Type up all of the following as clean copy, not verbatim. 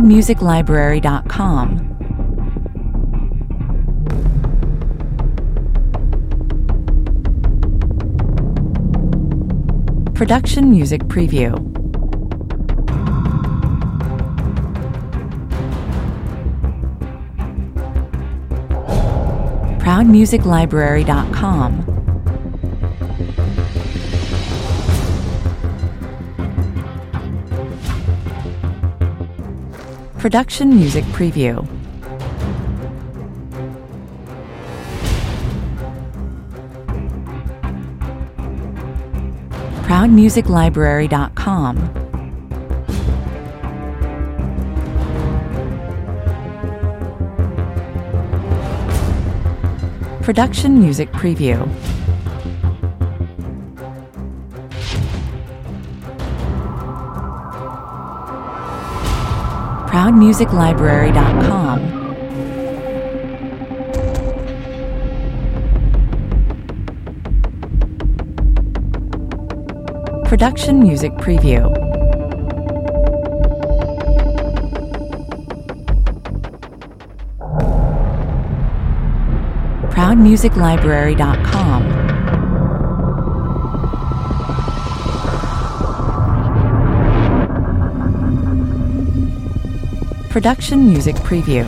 ProudMusicLibrary.com. Production Music Preview. ProudMusicLibrary.com. Production Music Preview. ProudMusicLibrary.com. Production Music Preview. ProudMusicLibrary.com. Production Music Preview. ProudMusicLibrary.com. Production Music Preview.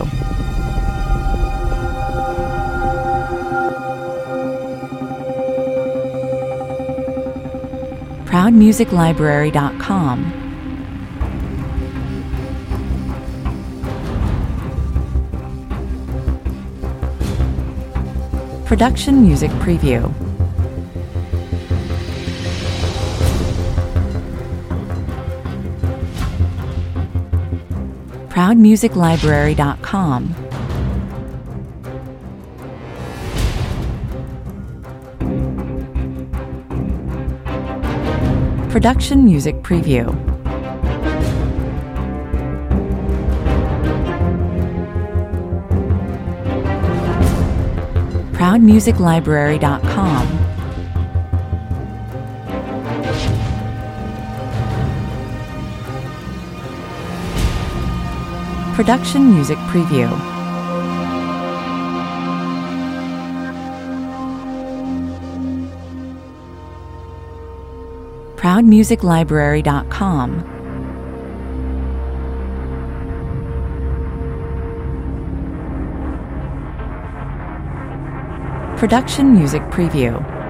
ProudMusicLibrary.com. Production Music Preview. ProudMusicLibrary.com. Production Music Preview. ProudMusicLibrary.com. Production Music Preview. ProudMusicLibrary.com. Production Music Preview.